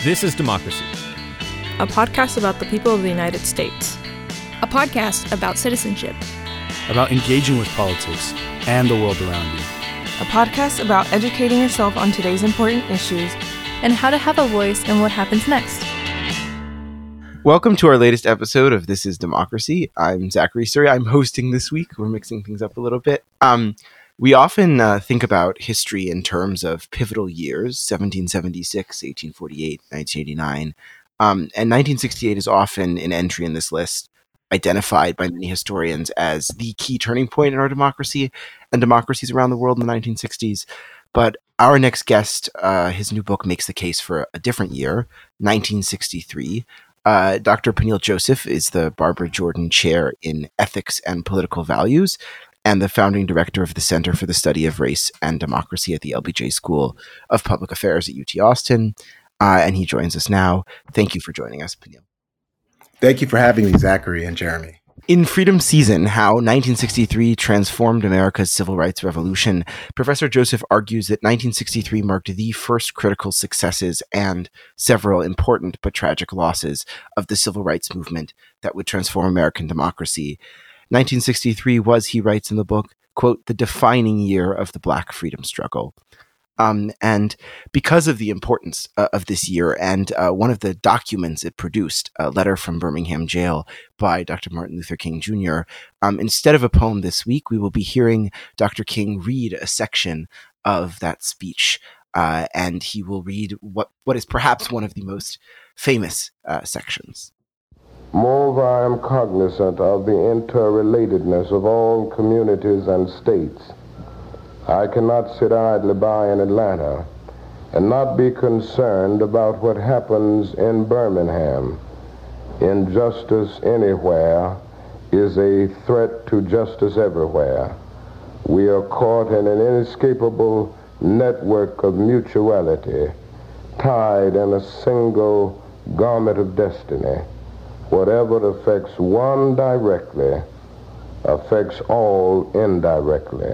This is Democracy, a podcast about the people of the United States. A podcast about citizenship. About engaging with politics and the world around you. A podcast about educating yourself on today's important issues and how to have a voice in what happens next. Welcome to our latest episode of This is Democracy. I'm Zachary Suri. I'm hosting this week. We're mixing things up a little bit. We often think about history in terms of pivotal years, 1776, 1848, 1989. And 1968 is often an entry in this list, identified by many historians as the key turning point in our democracy and democracies around the world in the 1960s. But our next guest, his new book makes the case for a different year, 1963. Dr. Peniel Joseph is the Barbara Jordan Chair in Ethics and Political Values and the founding director of the Center for the Study of Race and Democracy at the LBJ School of Public Affairs at UT Austin. And he joins us now. Thank you for joining us, Peniel. Thank you for having me, Zachary and Jeremy. In Freedom Season, How 1963 Transformed America's Civil Rights Revolution, Professor Joseph argues that 1963 marked the first critical successes and several important but tragic losses of the civil rights movement that would transform American democracy. 1963 was, he writes in the book, quote, the defining year of the Black freedom struggle. And because of the importance of this year and one of the documents it produced, a letter from Birmingham jail by Dr. Martin Luther King Jr., instead of a poem this week, we will be hearing Dr. King read a section of that speech. And he will read what is perhaps one of the most famous sections. Moreover, I am cognizant of the interrelatedness of all communities and states. I cannot sit idly by in Atlanta and not be concerned about what happens in Birmingham. Injustice anywhere is a threat to justice everywhere. We are caught in an inescapable network of mutuality, tied in a single garment of destiny. Whatever affects one directly affects all indirectly.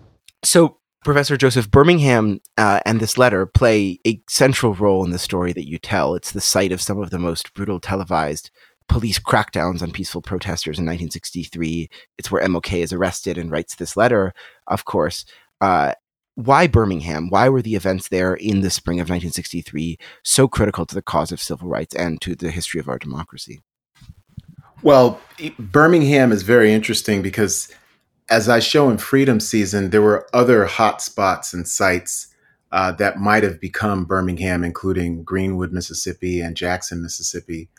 So, Professor Joseph, Birmingham and this letter play a central role in the story that you tell. It's the site of some of the most brutal televised police crackdowns on peaceful protesters in 1963. It's where MLK is arrested and writes this letter, of course. Why Birmingham? Why were the events there in the spring of 1963 so critical to the cause of civil rights and to the history of our democracy? Well, Birmingham is very interesting because, as I show in Freedom Season, there were other hotspots and sites that might have become Birmingham, including Greenwood, Mississippi, and Jackson, Mississippi.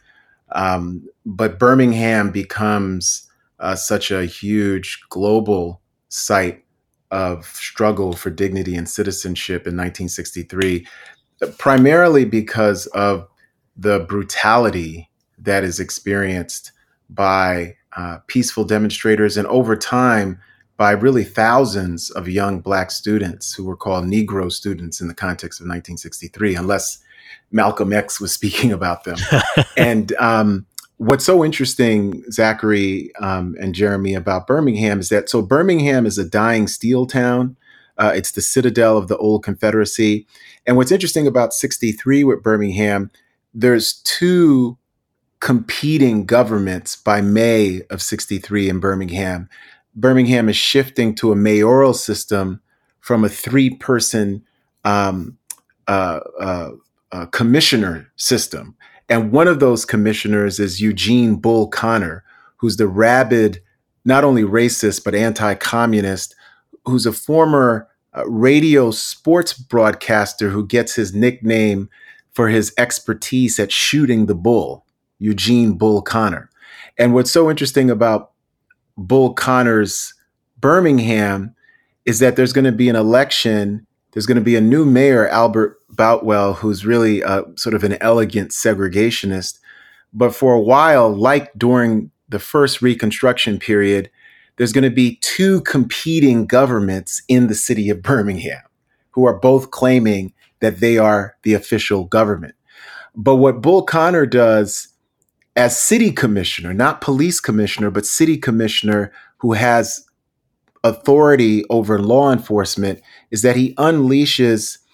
But Birmingham becomes such a huge global site of struggle for dignity and citizenship in 1963, primarily because of the brutality that is experienced by peaceful demonstrators and over time by really thousands of young Black students who were called Negro students in the context of 1963, unless Malcolm X was speaking about them. And what's so interesting, Zachary and Jeremy, about Birmingham is that, so Birmingham is a dying steel town. It's the citadel of the old Confederacy. And what's interesting about 63 with Birmingham, there's two competing governments by May of 63 in Birmingham. Birmingham is shifting to a mayoral system from a three-person commissioner system. And one of those commissioners is Eugene Bull Connor, who's the rabid, not only racist, but anti-communist, who's a former radio sports broadcaster who gets his nickname for his expertise at shooting the bull. Eugene Bull Connor. And what's so interesting about Bull Connor's Birmingham is that there's going to be an election. There's going to be a new mayor, Albert Boutwell, who's really sort of an elegant segregationist. But for a while, like during the first Reconstruction period, there's going to be two competing governments in the city of Birmingham who are both claiming that they are the official government. But what Bull Connor does as city commissioner, not police commissioner, but city commissioner who has authority over law enforcement, is that he unleashes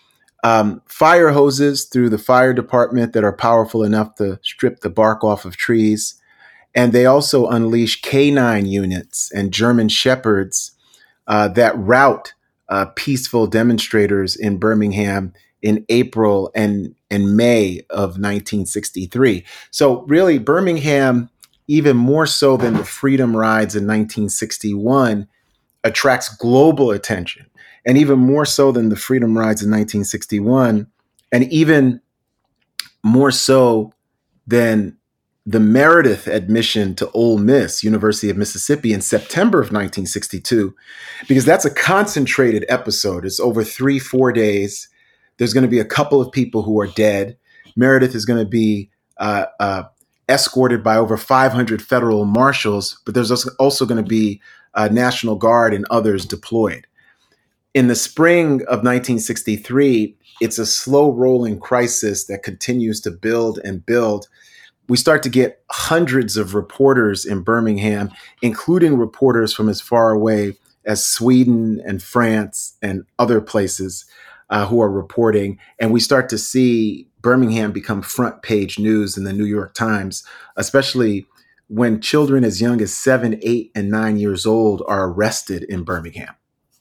fire hoses through the fire department that are powerful enough to strip the bark off of trees. And they also unleash canine units and German shepherds that rout peaceful demonstrators in Birmingham in April and May of 1963. So really, Birmingham, even more so than the Freedom Rides in 1961, attracts global attention. And even more so than the Freedom Rides in 1961, and even more so than the Meredith admission to Ole Miss, University of Mississippi, in September of 1962, because that's a concentrated episode. It's over 3-4 days. There's going to be a couple of people who are dead. Meredith is going to be escorted by over 500 federal marshals, but there's also going to be National Guard and others deployed. In the spring of 1963, it's a slow rolling crisis that continues to build and build. We start to get hundreds of reporters in Birmingham, including reporters from as far away as Sweden and France and other places who are reporting. And we start to see Birmingham become front page news in the New York Times, especially when children as young as 7, 8, and 9 years old are arrested in Birmingham.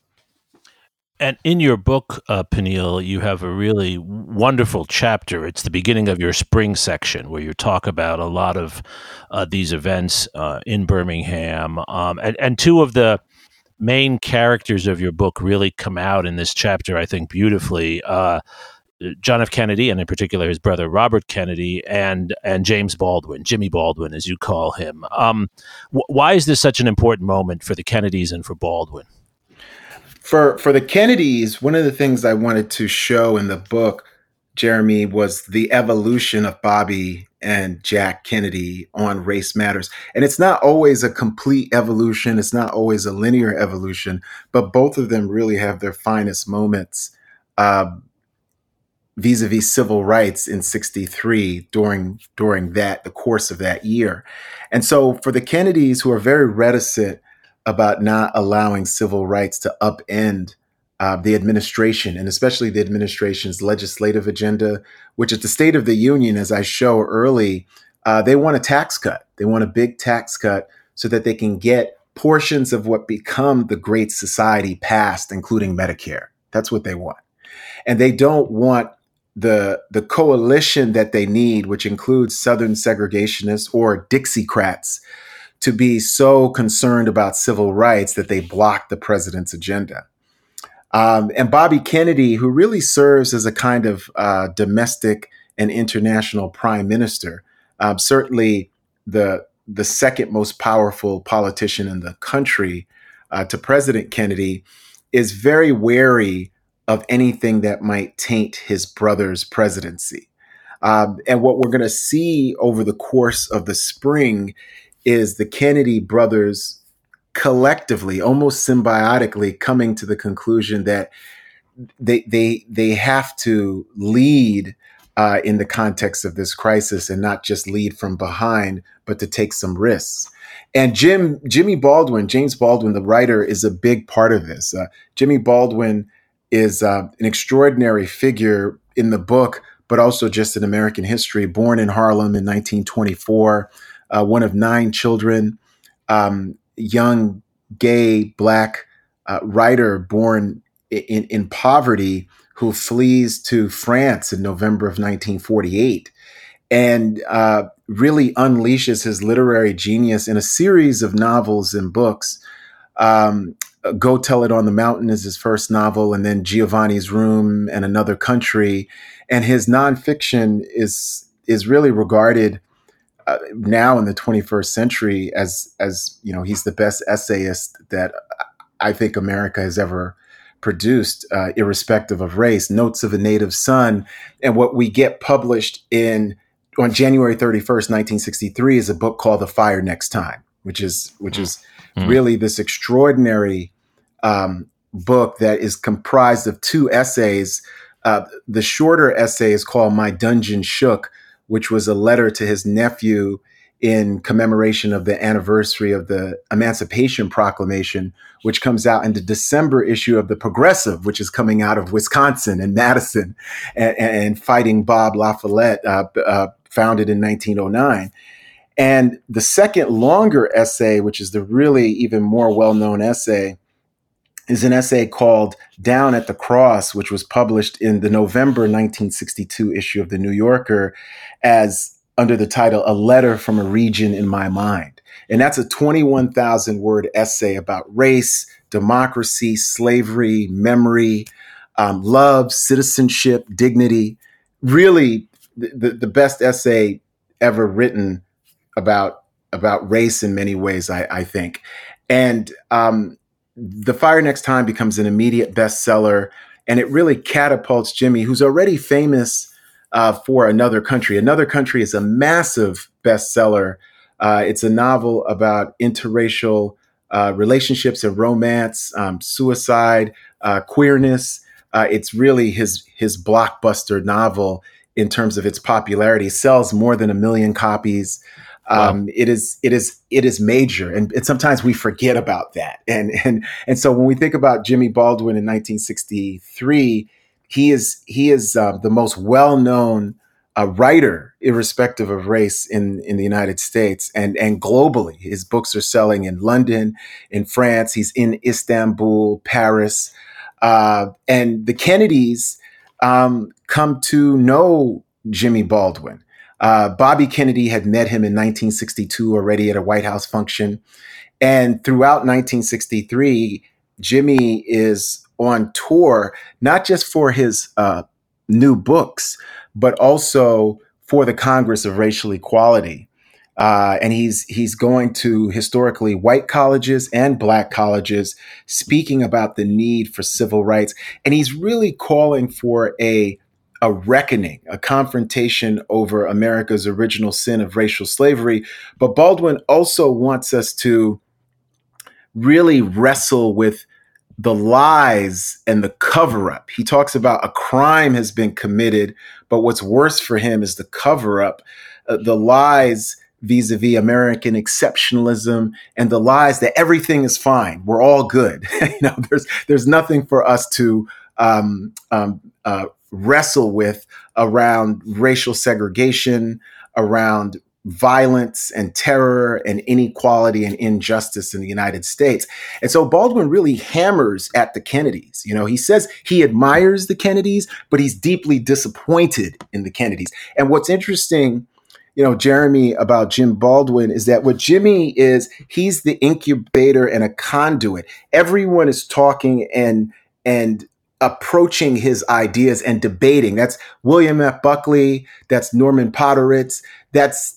And in your book, Peniel, you have a really wonderful chapter. It's the beginning of your spring section where you talk about a lot of these events in Birmingham. And two of the main characters of your book really come out in this chapter, I think, beautifully. John F. Kennedy, and in particular his brother Robert Kennedy, and James Baldwin, Jimmy Baldwin, as you call him. Why is this such an important moment for the Kennedys and for Baldwin? For the Kennedys, one of the things I wanted to show in the book, Jeremy, was the evolution of Bobby and Jack Kennedy on Race Matters. And it's not always a complete evolution. It's not always a linear evolution, but both of them really have their finest moments vis-a-vis civil rights in 63 during the course of that year. And so for the Kennedys, who are very reticent about not allowing civil rights to upend the administration, and especially the administration's legislative agenda, which at the State of the Union, as I show early, they want a tax cut. They want a big tax cut so that they can get portions of what become the Great Society passed, including Medicare. That's what they want. And they don't want the coalition that they need, which includes Southern segregationists or Dixiecrats, to be so concerned about civil rights that they block the president's agenda. And Bobby Kennedy, who really serves as a kind of domestic and international prime minister, certainly the second most powerful politician in the country to President Kennedy, is very wary of anything that might taint his brother's presidency. And what we're going to see over the course of the spring is the Kennedy brothers collectively, almost symbiotically, coming to the conclusion that they have to lead in the context of this crisis, and not just lead from behind, but to take some risks. And James Baldwin, the writer, is a big part of this. Jimmy Baldwin is an extraordinary figure in the book, but also just in American history. Born in Harlem in 1924, one of 9 children, young, gay, Black writer born in poverty, who flees to France in November of 1948 and really unleashes his literary genius in a series of novels and books. Go Tell It on the Mountain is his first novel, and then Giovanni's Room and Another Country. And his nonfiction is really regarded now in the 21st century as he's the best essayist that I think America has ever produced, irrespective of race. Notes of a Native Son. And what we get published on January 31st, 1963, is a book called The Fire Next Time, which is really this extraordinary book that is comprised of 2 essays. The shorter essay is called My Dungeon Shook, which was a letter to his nephew in commemoration of the anniversary of the Emancipation Proclamation, which comes out in the December issue of the Progressive, which is coming out of Wisconsin and Madison and fighting Bob La Follette, founded in 1909. And the second longer essay, which is the really even more well-known essay, is an essay called Down at the Cross, which was published in the November 1962 issue of The New Yorker as under the title, A Letter from a Region in My Mind. And that's a 21,000 word essay about race, democracy, slavery, memory, love, citizenship, dignity. Really the best essay ever written about race in many ways, I think. And The Fire Next Time becomes an immediate bestseller, and it really catapults Jimmy, who's already famous for Another Country. Another Country is a massive bestseller. It's a novel about interracial relationships and romance, suicide, queerness. It's really his blockbuster novel in terms of its popularity. It sells more than 1 million copies. Wow. It is major, and sometimes we forget about that. And so when we think about Jimmy Baldwin in 1963, he is the most well-known writer, irrespective of race, in the United States and globally. His books are selling in London, in France. He's in Istanbul, Paris, and the Kennedys come to know Jimmy Baldwin. Bobby Kennedy had met him in 1962 already at a White House function. And throughout 1963, Jimmy is on tour, not just for his new books, but also for the Congress of Racial Equality. And he's going to historically white colleges and Black colleges, speaking about the need for civil rights. And he's really calling for a reckoning, a confrontation over America's original sin of racial slavery. But Baldwin also wants us to really wrestle with the lies and the cover-up. He talks about a crime has been committed, but what's worse for him is the cover-up, the lies vis-a-vis American exceptionalism, and the lies that everything is fine. We're all good. There's nothing for us to wrestle with around racial segregation, around violence and terror and inequality and injustice in the United States. And so Baldwin really hammers at the Kennedys. He says he admires the Kennedys, but he's deeply disappointed in the Kennedys. And what's interesting, Jeremy, about Jim Baldwin is that what Jimmy is, he's the incubator and a conduit. Everyone is talking and approaching his ideas and debating. That's William F. Buckley. That's Norman Podhoretz. That's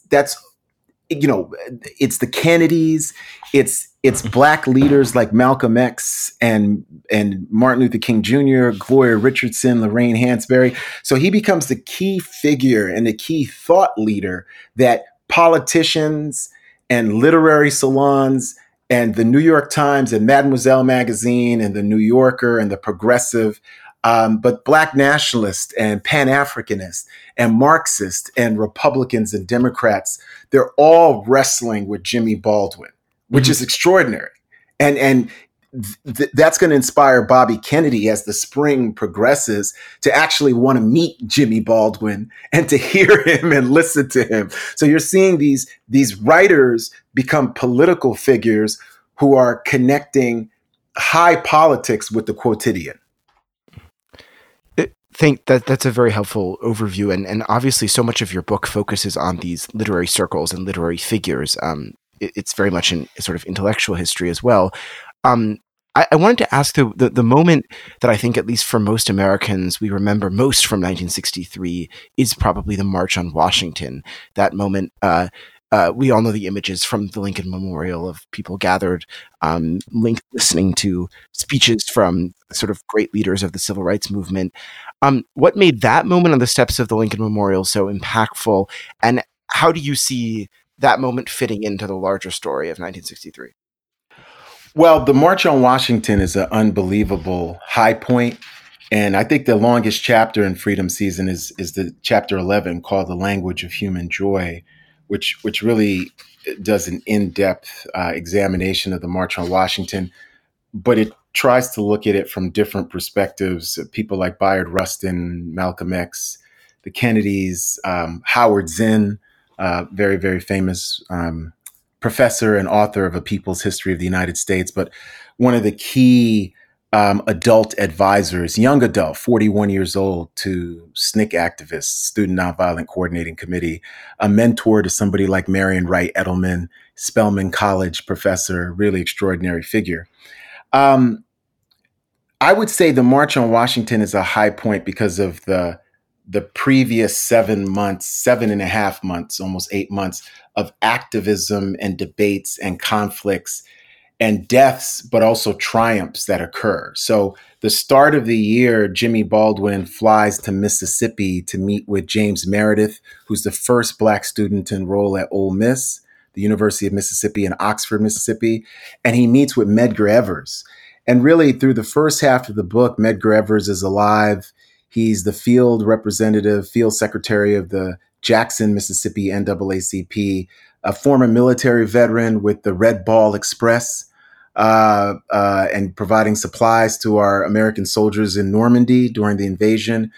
it's the Kennedys. It's Black leaders like Malcolm X and Martin Luther King Jr., Gloria Richardson, Lorraine Hansberry. So he becomes the key figure and the key thought leader that politicians and literary salons and the New York Times and Mademoiselle magazine and the New Yorker and the Progressive, but Black nationalists and Pan-Africanists and Marxists and Republicans and Democrats, they're all wrestling with Jimmy Baldwin, which is extraordinary. And that's going to inspire Bobby Kennedy as the spring progresses to actually want to meet Jimmy Baldwin and to hear him and listen to him. So you're seeing these writers become political figures who are connecting high politics with the quotidian. I think that's a very helpful overview. And obviously so much of your book focuses on these literary circles and literary figures. It's very much in sort of intellectual history as well. I wanted to ask the moment that I think, at least for most Americans, we remember most from 1963 is probably the March on Washington. That moment, we all know the images from the Lincoln Memorial of people gathered, listening to speeches from sort of great leaders of the civil rights movement. What made that moment on the steps of the Lincoln Memorial so impactful, and how do you see that moment fitting into the larger story of 1963? Well, the March on Washington is an unbelievable high point. And I think the longest chapter in Freedom Season is the chapter 11 called The Language of Human Joy, which really does an in-depth examination of the March on Washington, but it tries to look at it from different perspectives. People like Bayard Rustin, Malcolm X, the Kennedys, Howard Zinn, very, very famous professor and author of A People's History of the United States, but one of the key adult advisors, young adult, 41 years old, to SNCC activists, Student Nonviolent Coordinating Committee, a mentor to somebody like Marian Wright Edelman, Spelman College professor, really extraordinary figure. I would say the March on Washington is a high point because of the previous 7.5 months, almost 8 months of activism and debates and conflicts and deaths, but also triumphs that occur. So the start of the year, Jimmy Baldwin flies to Mississippi to meet with James Meredith, who's the first Black student to enroll at Ole Miss, the University of Mississippi in Oxford, Mississippi. And he meets with Medgar Evers. And really, through the first half of the book, Medgar Evers is alive. He's the field representative, field secretary of the Jackson, Mississippi NAACP, a former military veteran with the Red Ball Express, and providing supplies to our American soldiers in Normandy during the invasion.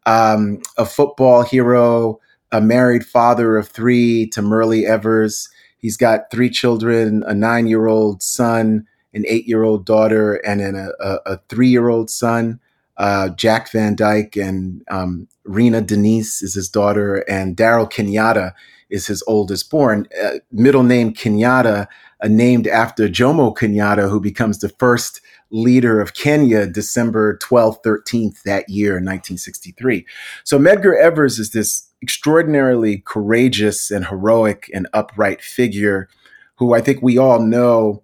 A football hero, a married father of 3 to Myrlie Evers. He's got 3 children, a 9-year-old son, an 8-year-old daughter, and a 3-year-old son. Jack Van Dyke and Rena Denise is his daughter, and Daryl Kenyatta is his oldest born. Middle name Kenyatta, named after Jomo Kenyatta, who becomes the first leader of Kenya, December 12th, 13th that year in 1963. So Medgar Evers is this extraordinarily courageous and heroic and upright figure who I think we all know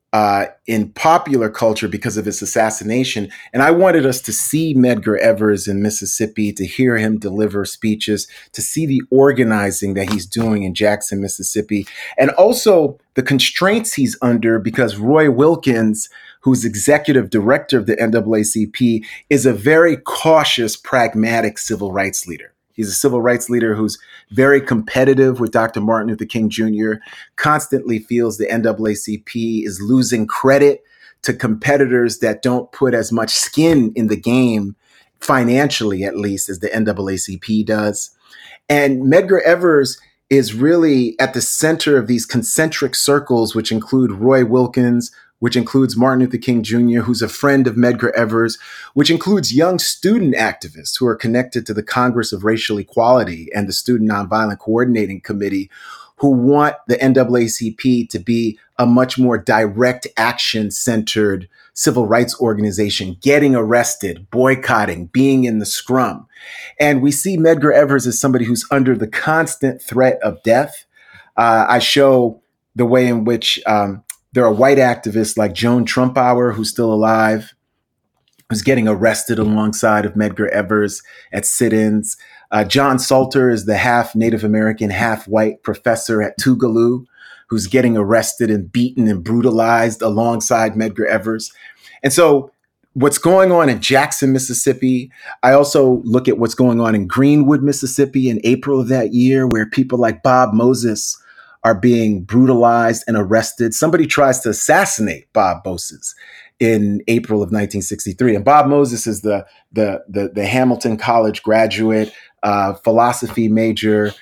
in popular culture because of his assassination. And I wanted us to see Medgar Evers in Mississippi, to hear him deliver speeches, to see the organizing that he's doing in Jackson, Mississippi, and also the constraints he's under because Roy Wilkins, who's executive director of the NAACP, is a very cautious, pragmatic civil rights leader. He's a civil rights leader who's very competitive with Dr. Martin Luther King Jr., constantly feels the NAACP is losing credit to competitors that don't put as much skin in the game, financially at least, as the NAACP does. And Medgar Evers is really at the center of these concentric circles, which include Roy Wilkins, which includes Martin Luther King Jr., who's a friend of Medgar Evers, which includes young student activists who are connected to the Congress of Racial Equality and the Student Nonviolent Coordinating Committee, who want the NAACP to be a much more direct action-centered civil rights organization, getting arrested, boycotting, being in the scrum. And we see Medgar Evers as somebody who's under the constant threat of death. I show the way in which there are white activists like Joan Trumpauer, who's still alive, who's getting arrested alongside of Medgar Evers at sit-ins. John Salter is the half Native American, half white professor at Tougaloo, who's getting arrested and beaten and brutalized alongside Medgar Evers. And so what's going on in Jackson, Mississippi, I also look at what's going on in Greenwood, Mississippi in April of that year, where people like Bob Moses are being brutalized and arrested. Somebody tries to assassinate Bob Moses in April of 1963. And Bob Moses is the Hamilton College graduate, philosophy major,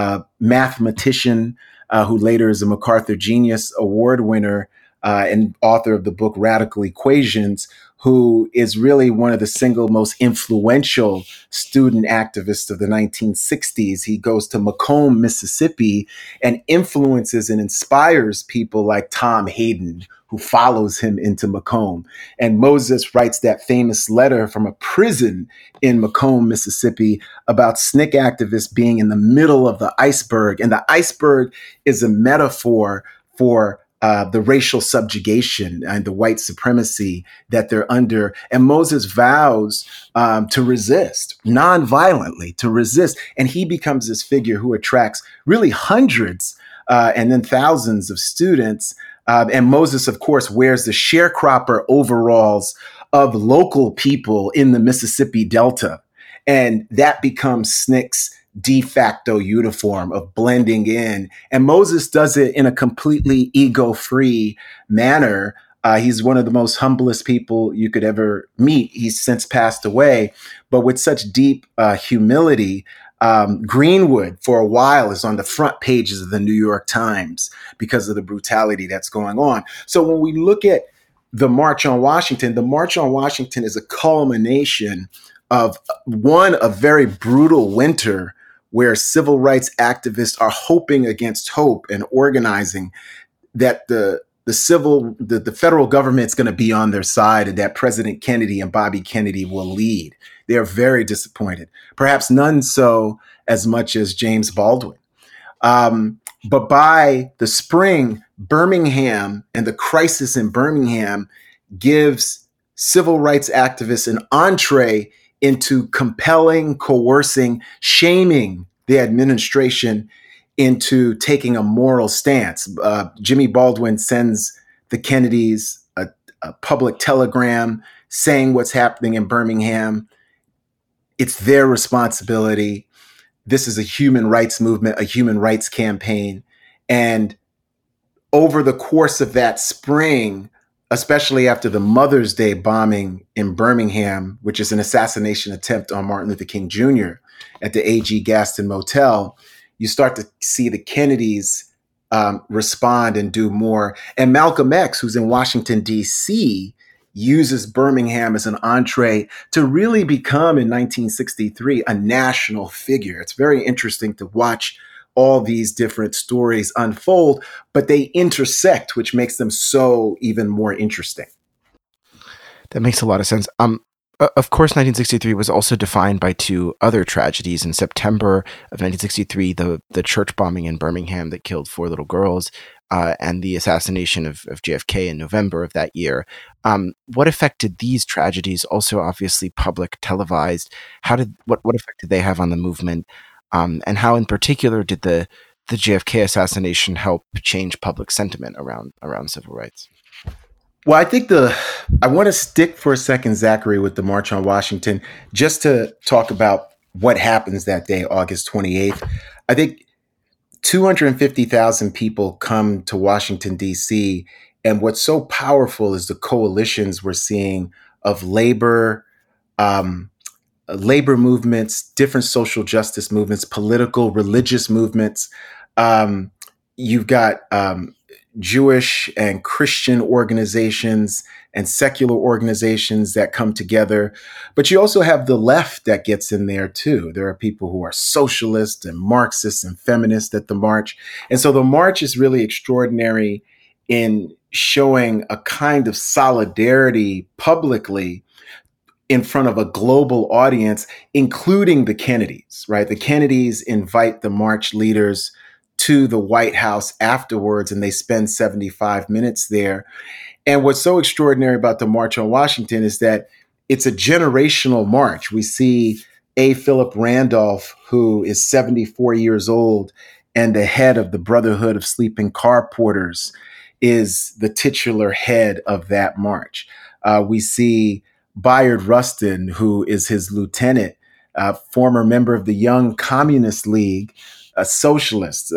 mathematician, who later is a MacArthur Genius Award winner and author of the book Radical Equations, who is really one of the single most influential student activists of the 1960s. He goes to Macomb, Mississippi, and influences and inspires people like Tom Hayden, who follows him into Macomb. And Moses writes that famous letter from a prison in Macomb, Mississippi, about SNCC activists being in the middle of the iceberg. And the iceberg is a metaphor for the racial subjugation and the white supremacy that they're under. And Moses vows to resist, non-violently, to resist. And he becomes this figure who attracts really hundreds and then thousands of students. And Moses, of course, wears the sharecropper overalls of local people in the Mississippi Delta. And that becomes SNCC's de facto uniform of blending in. And Moses does it in a completely ego-free manner. He's one of the most humblest people you could ever meet. He's since passed away, but with such deep humility. Greenwood, for a while, is on the front pages of the New York Times because of the brutality that's going on. So when we look at the March on Washington is a culmination of a very brutal winter where civil rights activists are hoping against hope and organizing that the federal government's going to be on their side and that President Kennedy and Bobby Kennedy will lead. They are very disappointed, perhaps none so as much as James Baldwin. But by the spring, Birmingham and the crisis in Birmingham gives civil rights activists an entree into compelling, coercing, shaming the administration into taking a moral stance. Jimmy Baldwin sends the Kennedys a public telegram saying what's happening in Birmingham. It's their responsibility. This is a human rights movement, a human rights campaign. And over the course of that spring, especially after the Mother's Day bombing in Birmingham, which is an assassination attempt on Martin Luther King Jr. at the A.G. Gaston Motel, you start to see the Kennedys respond and do more. And Malcolm X, who's in Washington, D.C., uses Birmingham as an entree to really become, in 1963, a national figure. It's very interesting to watch all these different stories unfold, but they intersect, which makes them so even more interesting. That makes a lot of sense. Of course, 1963 was also defined by two other tragedies. In September of 1963, the church bombing in Birmingham that killed 4 little girls, and the assassination of JFK in November of that year. What effect did these tragedies, also obviously public, televised, what effect did they have on the movement? And how in particular did the JFK assassination help change public sentiment around civil rights? Well, I think I want to stick for a second, Zachary, with the March on Washington, just to talk about what happens that day, August 28th. I think 250,000 people come to Washington, D.C., and what's so powerful is the coalitions we're seeing of labor movements, different social justice movements, political, religious movements. You've got Jewish and Christian organizations and secular organizations that come together. But you also have the left that gets in there too. There are people who are socialists and Marxists and feminists at the march. And so the march is really extraordinary in showing a kind of solidarity publicly in front of a global audience, including the Kennedys, right? The Kennedys invite the march leaders to the White House afterwards, and they spend 75 minutes there. And what's so extraordinary about the March on Washington is that it's a generational march. We see A. Philip Randolph, who is 74 years old and the head of the Brotherhood of Sleeping Car Porters, is the titular head of that march. We see Bayard Rustin, who is his lieutenant, former member of the Young Communist League, a socialist,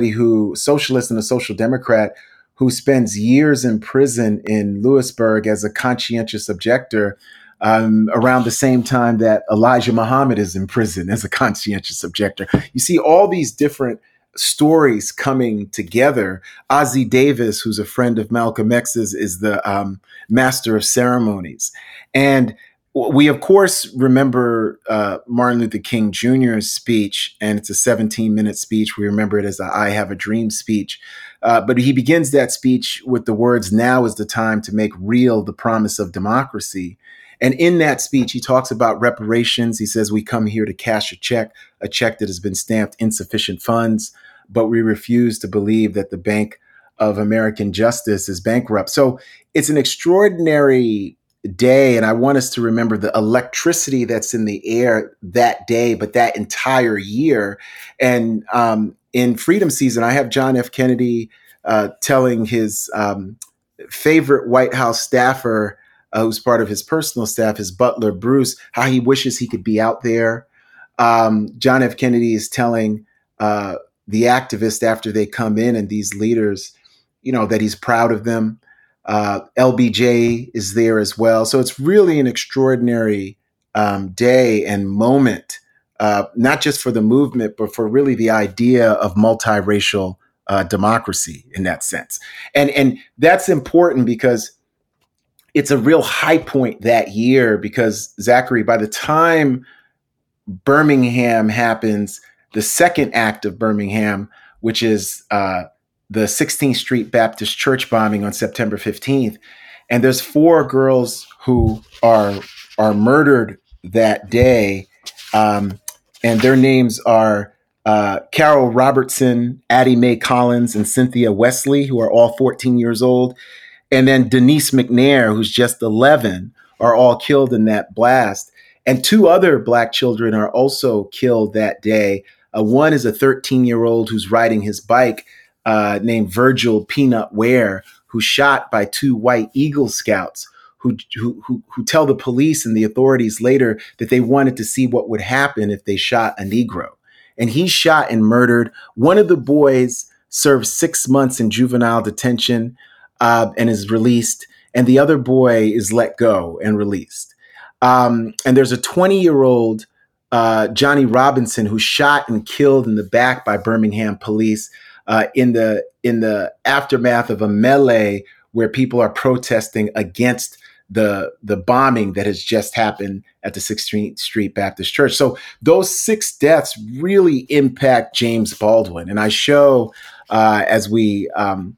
socialist and a social democrat who spends years in prison in Lewisburg as a conscientious objector, around the same time that Elijah Muhammad is in prison as a conscientious objector. You see all these different stories coming together. Ozzie Davis, who's a friend of Malcolm X's, is the master of ceremonies. And we, of course, remember Martin Luther King Jr.'s speech, and it's a 17-minute speech. We remember it as a I Have a Dream speech. But he begins that speech with the words, "Now is the time to make real the promise of democracy." And in that speech, he talks about reparations. He says, "We come here to cash a check that has been stamped insufficient funds, but we refuse to believe that the Bank of American Justice is bankrupt." So it's an extraordinary day, and I want us to remember the electricity that's in the air that day, but that entire year. And in Freedom Season, I have John F. Kennedy telling his favorite White House staffer, who's part of his personal staff, his butler, Bruce, how he wishes he could be out there. John F. Kennedy is telling the activists after they come in and these leaders, that he's proud of them. LBJ is there as well. So it's really an extraordinary day and moment, not just for the movement, but for really the idea of multiracial democracy in that sense. And that's important because it's a real high point that year because, Zachary, by the time Birmingham happens, the second act of Birmingham, which is the 16th Street Baptist Church bombing on September 15th. And there's 4 girls who are murdered that day. And their names are Carol Robertson, Addie Mae Collins, and Cynthia Wesley, who are all 14 years old. And then Denise McNair, who's just 11, are all killed in that blast. And 2 other Black children are also killed that day. One is a 13-year-old who's riding his bike named Virgil Peanut Ware, who's shot by 2 white Eagle Scouts who tell the police and the authorities later that they wanted to see what would happen if they shot a Negro. And he's shot and murdered. One of the boys served 6 months in juvenile detention and is released. And the other boy is let go and released. And there's a 20-year-old Johnny Robinson who's shot and killed in the back by Birmingham police in the aftermath of a melee where people are protesting against the bombing that has just happened at the 16th Street Baptist Church. So those 6 deaths really impact James Baldwin. And I show as we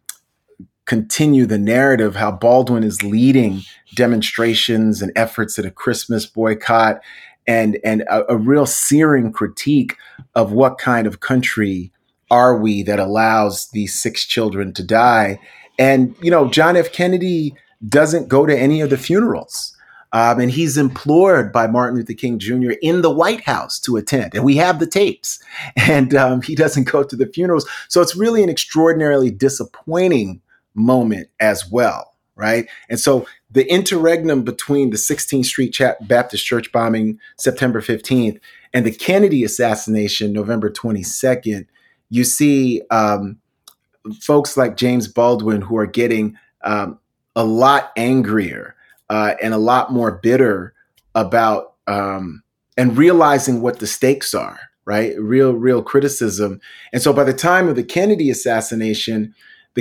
continue the narrative how Baldwin is leading demonstrations and efforts at a Christmas boycott and a real searing critique of what kind of country are we that allows these 6 children to die. And, John F. Kennedy doesn't go to any of the funerals. And he's implored by Martin Luther King Jr. in the White House to attend. And we have the tapes. And he doesn't go to the funerals. So it's really an extraordinarily disappointing moment as well, right? And so the interregnum between the 16th Street Baptist Church bombing, September 15th, and the Kennedy assassination, November 22nd, you see folks like James Baldwin who are getting a lot angrier and a lot more bitter about and realizing what the stakes are, right? Real criticism. And so by the time of the Kennedy assassination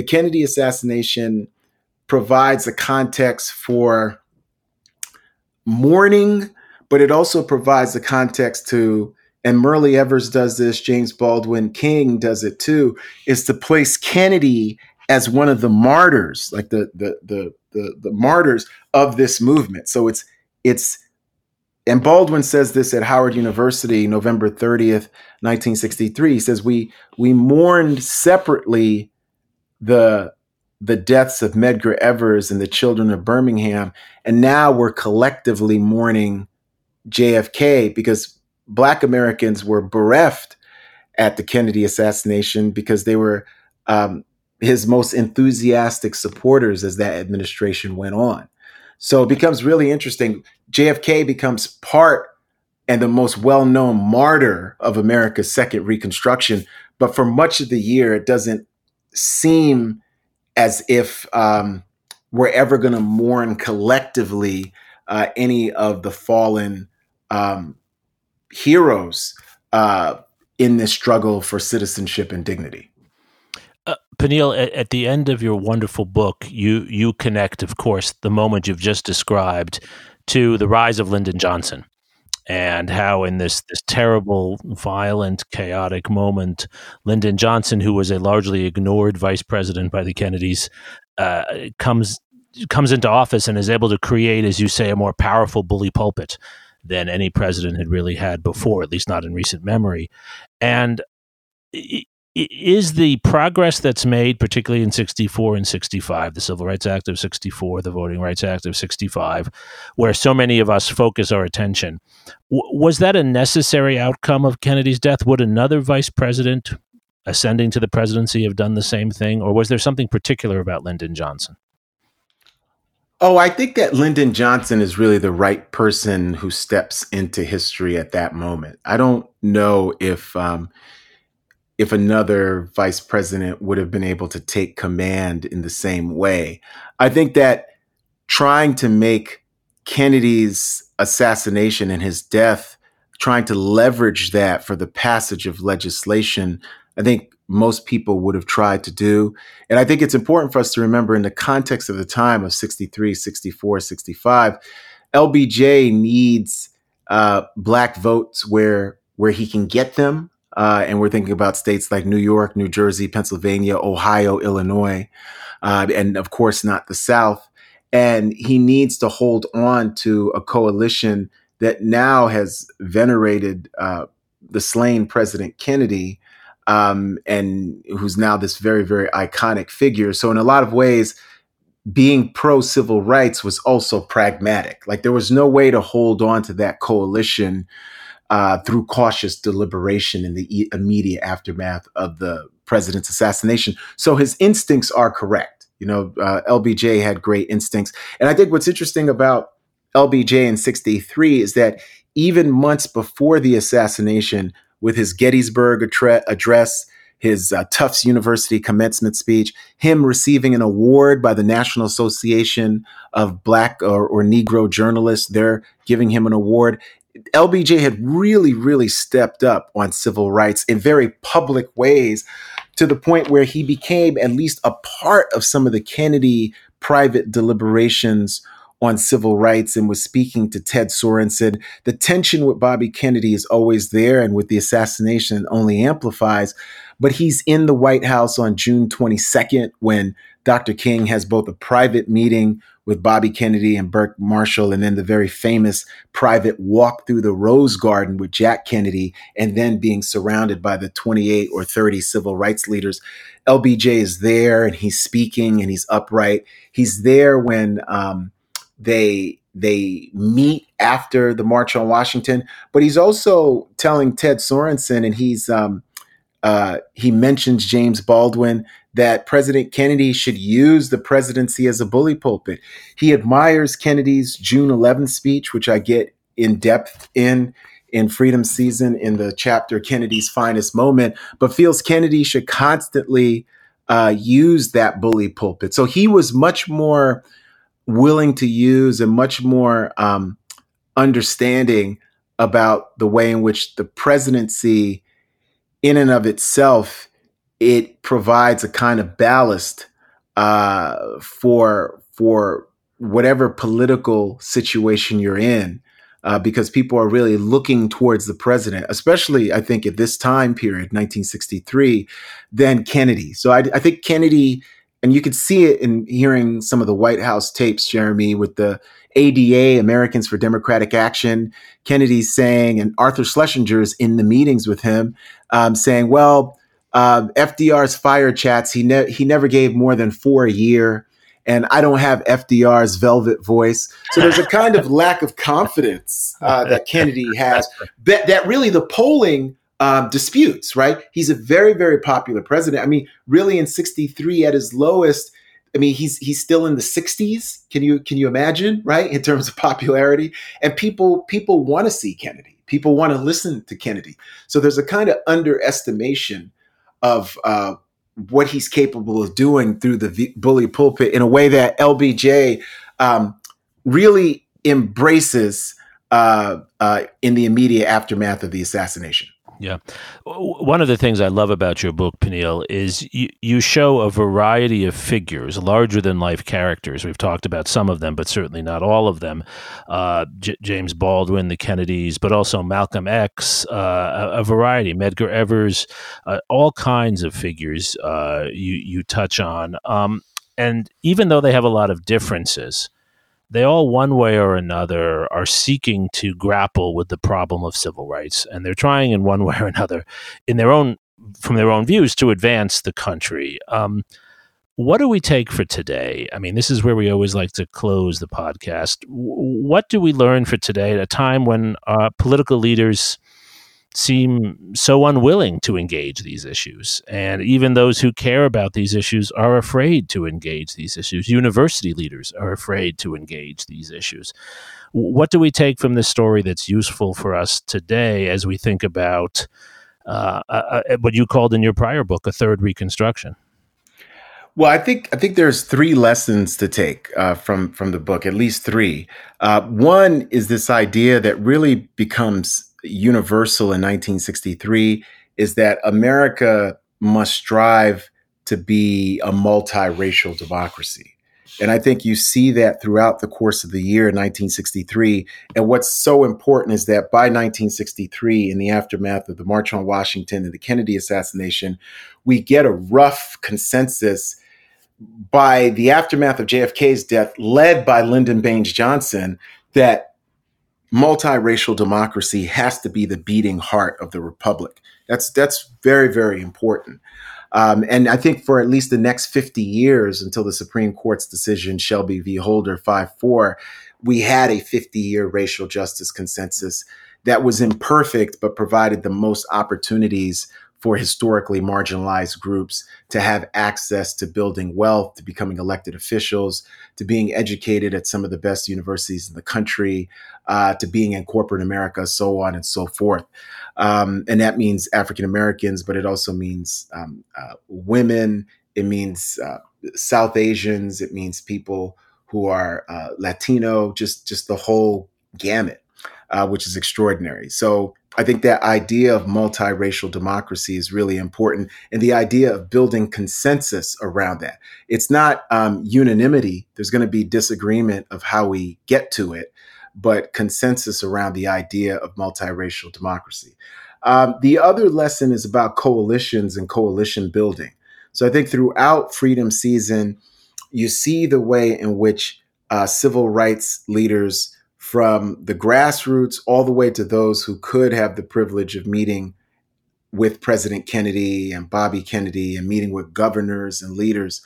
provides a context for mourning, but it also provides a context to, and Myrlie Evers does this, James Baldwin King does it too, is to place Kennedy as one of the martyrs, like the martyrs of this movement. So it's, and Baldwin says this at Howard University, November 30th, 1963. He says, we mourned separately the deaths of Medgar Evers and the children of Birmingham, and now we're collectively mourning JFK because Black Americans were bereft at the Kennedy assassination because they were his most enthusiastic supporters as that administration went on. So it becomes really interesting. JFK becomes part and the most well-known martyr of America's second Reconstruction. But for much of the year, it doesn't seem as if we're ever going to mourn collectively any of the fallen heroes in this struggle for citizenship and dignity. Peniel, at the end of your wonderful book, you connect, of course, the moment you've just described to the rise of Lyndon Johnson and how in this terrible, violent, chaotic moment, Lyndon Johnson, who was a largely ignored vice president by the Kennedys, comes into office and is able to create, as you say, a more powerful bully pulpit than any president had really had before, at least not in recent memory. And is the progress that's made, particularly in 64 and 65, the Civil Rights Act of 64, the Voting Rights Act of 65, where so many of us focus our attention, was that a necessary outcome of Kennedy's death? Would another vice president ascending to the presidency have done the same thing? Or was there something particular about Lyndon Johnson? Oh, I think that Lyndon Johnson is really the right person who steps into history at that moment. I don't know if another vice president would have been able to take command in the same way. I think that trying to make Kennedy's assassination and his death, trying to leverage that for the passage of legislation, I think most people would have tried to do. And I think it's important for us to remember in the context of the time of 63, 64, 65, LBJ needs Black votes where he can get them. And we're thinking about states like New York, New Jersey, Pennsylvania, Ohio, Illinois, and of course not the South. And he needs to hold on to a coalition that now has venerated the slain President Kennedy, and who's now this very, very iconic figure. So in a lot of ways, being pro-civil rights was also pragmatic. Like there was no way to hold on to that coalition through cautious deliberation in the immediate aftermath of the president's assassination. So his instincts are correct. LBJ had great instincts. And I think what's interesting about LBJ in 63 is that even months before the assassination, with his Gettysburg address, his Tufts University commencement speech, him receiving an award by the National Association of Black or Negro Journalists, they're giving him an award. LBJ had really, really stepped up on civil rights in very public ways, to the point where he became at least a part of some of the Kennedy private deliberations on civil rights and was speaking to Ted Sorensen. The tension with Bobby Kennedy is always there, and with the assassination, it only amplifies. But he's in the White House on June 22nd when Dr. King has both a private meeting with Bobby Kennedy and Burke Marshall, and then the very famous private walk through the Rose Garden with Jack Kennedy, and then being surrounded by the 28 or 30 civil rights leaders. LBJ is there, and he's speaking, and he's upright. He's there when they meet after the March on Washington, but he's also telling Ted Sorensen, and he mentions James Baldwin, that President Kennedy should use the presidency as a bully pulpit. He admires Kennedy's June 11th speech, which I get in depth in Freedom Season in the chapter Kennedy's Finest Moment, but feels Kennedy should constantly use that bully pulpit. So he was much more willing to use and much more understanding about the way in which the presidency in and of itself, it provides a kind of ballast for whatever political situation you're in, because people are really looking towards the president, especially I think at this time period, 1963, than Kennedy. So I think Kennedy, and you could see it in hearing some of the White House tapes, Jeremy, with the ADA, Americans for Democratic Action, Kennedy saying, and Arthur Schlesinger's in the meetings with him, saying, well, FDR's fire chats, he never gave more than 4 a year, and I don't have FDR's velvet voice. So there's a kind of lack of confidence that Kennedy has that really the polling disputes, right? He's a very, very popular president. I mean, really in 63 at his lowest, I mean, he's still in the 60s. Can you imagine, right? In terms of popularity, and people want to see Kennedy. People want to listen to Kennedy. So there's a kind of underestimation of what he's capable of doing through the bully pulpit in a way that LBJ really embraces in the immediate aftermath of the assassination. Yeah. One of the things I love about your book, Peniel, is you show a variety of figures, larger than life characters. We've talked about some of them, but certainly not all of them. James Baldwin, the Kennedys, but also Malcolm X, a variety, Medgar Evers, all kinds of figures you touch on. And even though they have a lot of differences, they all, one way or another, are seeking to grapple with the problem of civil rights, and they're trying in one way or another, from their own views, to advance the country. What do we take for today? I mean, this is where we always like to close the podcast. What do we learn for today at a time when political leaders seem so unwilling to engage these issues. And even those who care about these issues are afraid to engage these issues. University leaders are afraid to engage these issues. What do we take from this story that's useful for us today as we think about what you called in your prior book a third Reconstruction? Well, I think there's three lessons to take from the book, at least three. One is this idea that really becomes universal in 1963 is that America must strive to be a multiracial democracy. And I think you see that throughout the course of the year 1963. And what's so important is that by 1963, in the aftermath of the March on Washington and the Kennedy assassination, we get a rough consensus by the aftermath of JFK's death, led by Lyndon Baines Johnson, that multiracial democracy has to be the beating heart of the republic. That's very, very important. And I think for at least the next 50 years, until the Supreme Court's decision, Shelby v. Holder 5-4, we had a 50-year racial justice consensus that was imperfect, but provided the most opportunities for historically marginalized groups to have access to building wealth, to becoming elected officials, to being educated at some of the best universities in the country, to being in corporate America, so on and so forth. And that means African Americans, but it also means women. It means South Asians. It means people who are Latino, just the whole gamut, which is extraordinary. So I think that idea of multiracial democracy is really important, and the idea of building consensus around that. It's not unanimity. There's going to be disagreement of how we get to it, but consensus around the idea of multiracial democracy. The other lesson is about coalitions and coalition building. So I think throughout Freedom Season, you see the way in which civil rights leaders, from the grassroots all the way to those who could have the privilege of meeting with President Kennedy and Bobby Kennedy and meeting with governors and leaders,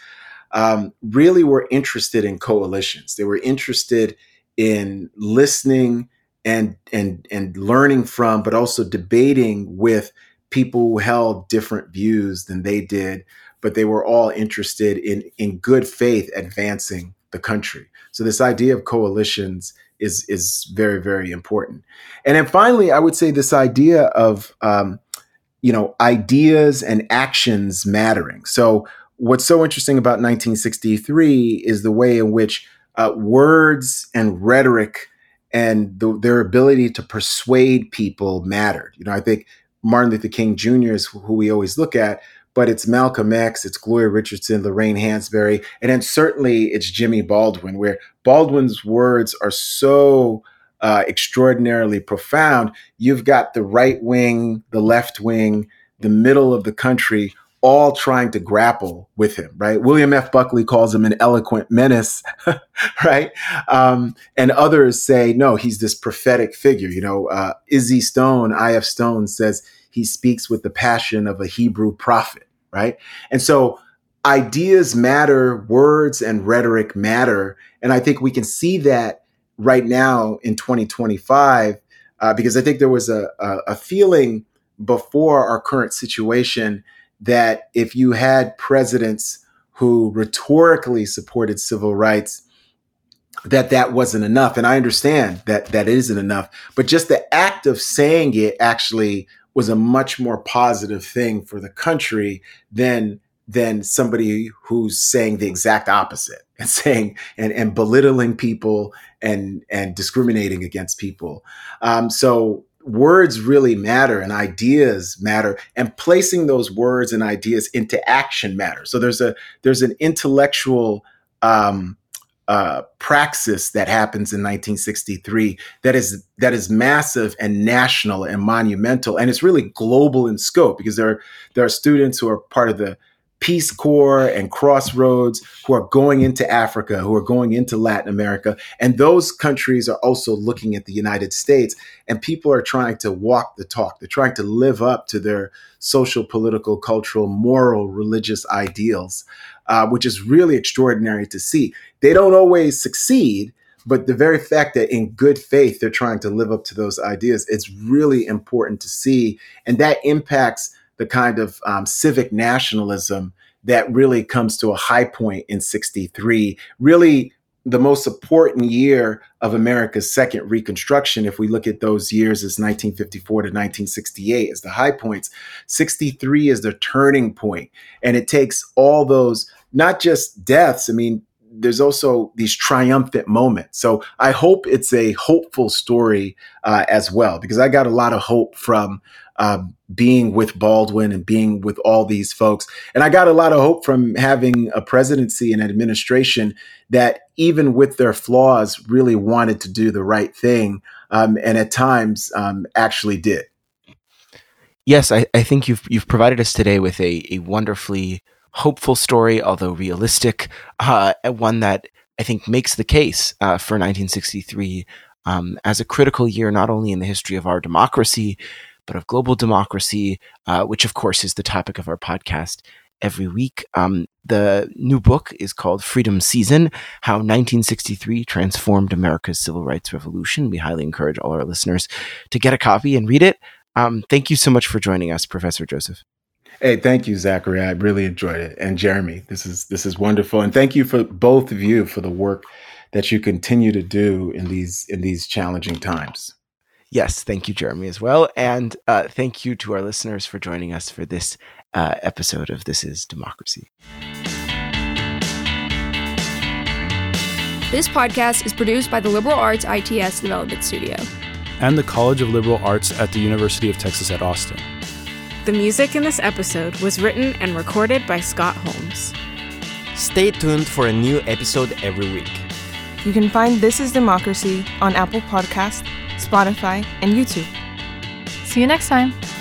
really were interested in coalitions. They were interested in listening and learning from, but also debating with people who held different views than they did, but they were all interested in good faith advancing the country. So this idea of coalitions is very, very important. And then finally, I would say this idea of, ideas and actions mattering. So what's so interesting about 1963 is the way in which words and rhetoric and their ability to persuade people mattered. I think Martin Luther King Jr. is who we always look at, but it's Malcolm X, it's Gloria Richardson, Lorraine Hansberry, and then certainly it's Jimmy Baldwin, where Baldwin's words are so extraordinarily profound. You've got the right wing, the left wing, the middle of the country, all trying to grapple with him, right? William F. Buckley calls him an eloquent menace, right? And others say, no, he's this prophetic figure. Izzy Stone, I.F. Stone, says he speaks with the passion of a Hebrew prophet, right? And so ideas matter, words and rhetoric matter. And I think we can see that right now in 2025, because I think there was a feeling before our current situation that if you had presidents who rhetorically supported civil rights, that wasn't enough. And I understand that isn't enough, but just the act of saying it actually was a much more positive thing for the country than somebody who's saying the exact opposite and saying and belittling people and discriminating against people. So words really matter and ideas matter, and placing those words and ideas into action matters. So there's an intellectual praxis that happens in 1963 that is massive and national and monumental, and it's really global in scope, because there are students who are part of the Peace Corps and Crossroads who are going into Africa, who are going into Latin America. And those countries are also looking at the United States, and people are trying to walk the talk. They're trying to live up to their social, political, cultural, moral, religious ideals, which is really extraordinary to see. They don't always succeed, But the very fact that in good faith, they're trying to live up to those ideas, it's really important to see. And that impacts the kind of civic nationalism that really comes to a high point in 63. Really, the most important year of America's second Reconstruction, if we look at those years as 1954 to 1968 as the high points, 63 is the turning point. And it takes all those, not just deaths, I mean, there's also these triumphant moments. So I hope it's a hopeful story as well, because I got a lot of hope from being with Baldwin and being with all these folks. And I got a lot of hope from having a presidency and an administration that, even with their flaws, really wanted to do the right thing, and at times actually did. Yes, I think you've provided us today with a wonderfully hopeful story, although realistic, one that I think makes the case for 1963 as a critical year, not only in the history of our democracy, but of global democracy, which of course is the topic of our podcast every week. The new book is called Freedom Season: How 1963 Transformed America's Civil Rights Revolution. We highly encourage all our listeners to get a copy and read it. Thank you so much for joining us, Professor Joseph. Hey, thank you, Zachary. I really enjoyed it. And Jeremy, this is wonderful. And thank you for both of you for the work that you continue to do in these challenging times. Yes, thank you, Jeremy, as well. And thank you to our listeners for joining us for this episode of This is Democracy. This podcast is produced by the Liberal Arts ITS Development Studio and the College of Liberal Arts at the University of Texas at Austin. The music in this episode was written and recorded by Scott Holmes. Stay tuned for a new episode every week. You can find This is Democracy on Apple Podcasts, Spotify, and YouTube. See you next time.